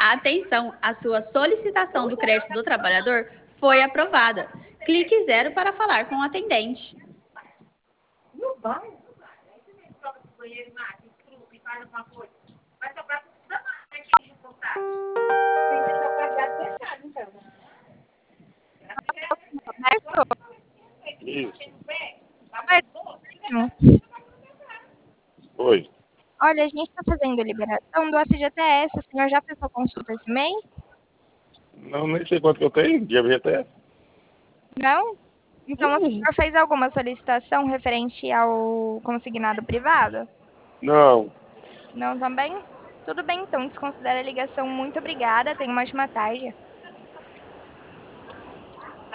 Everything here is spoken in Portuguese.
Atenção, a sua solicitação do crédito do trabalhador foi aprovada. Clique 0 para falar com o atendente. Não vai. Aí você mesmo troca pro banheiro, mata, estrupa e faz alguma coisa. Vai sobrar tudo da máquina aqui de reportagem. Tem que deixar o cadeado fechado, então. Roberto? Isso. Roberto? Oi. Olha, a gente está fazendo liberação do FGTS. O senhor já fez sua consulta esse mês? Não, nem sei quanto que eu tenho de FGTS. Não? Então, o senhor fez alguma solicitação referente ao consignado privado? Não. Não também? Tudo bem, então, desconsidera a ligação. Muito obrigada. Tenha uma ótima tarde.